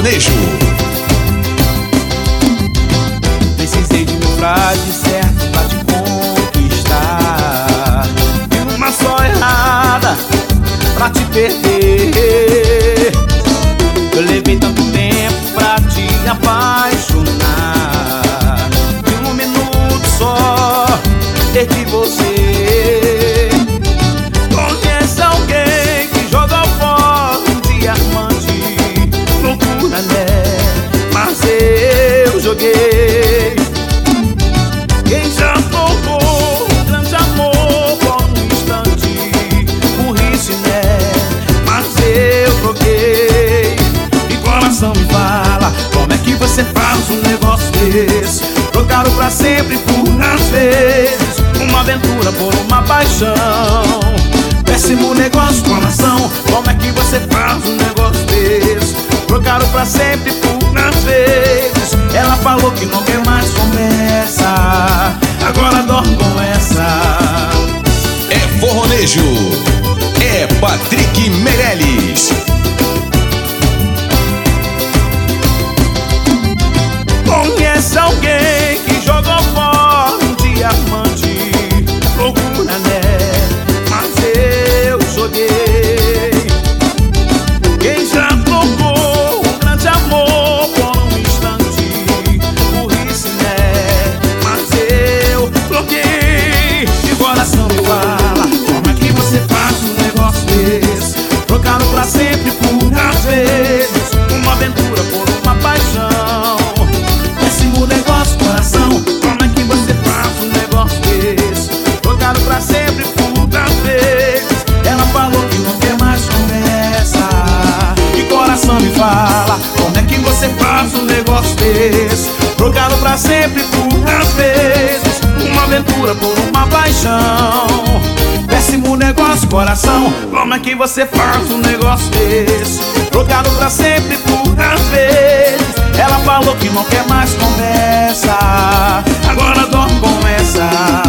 Forronejo. Precisei de um frade certo pra te conquistar, e uma só errada pra te perder. Eu levei tanto tempo pra te apaixonar, e um minuto só perdi você. Conhece alguém que joga fora um diamante? Loucura, né? Mas eu joguei. Quem já tocou um grande amor por um instante? Burrice, né? Mas eu troquei. E coração me fala, como é que você faz um negócio desse? Trocaram pra sempre por às vezes uma aventura por uma paixão. Péssimo negócio, coração, como é que você faz um negócio desse? Trocaram pra sempre por às vezes. Ela falou que não quer mais conversa, agora dorme com essa. É Forronejo, é Patrick Meirelles. Conhece alguém que jogou fora um diamante? Loucura, né? Mas eu joguei. Quem já trocou um grande amor por um instante? Burrice, né? Mas eu troquei. E coração me fala, como é que você faz um negócio desse? Trocaram pra sempre por às vezes uma aventura por uma paixão. Péssimo negócio, coração, como é que você faz um negócio desse? Trocaram pra sempre por às vezes. Ela falou que não quer mais conversa. E coração me fala, como é que você faz um negócio desse? Trocaram pra sempre por às vezes uma aventura por uma paixão. Péssimo negócio, coração, como é que você faz um negócio desse? Trocaram pra sempre por às vezes. Ela falou que não quer mais conversa, agora dorme com essa.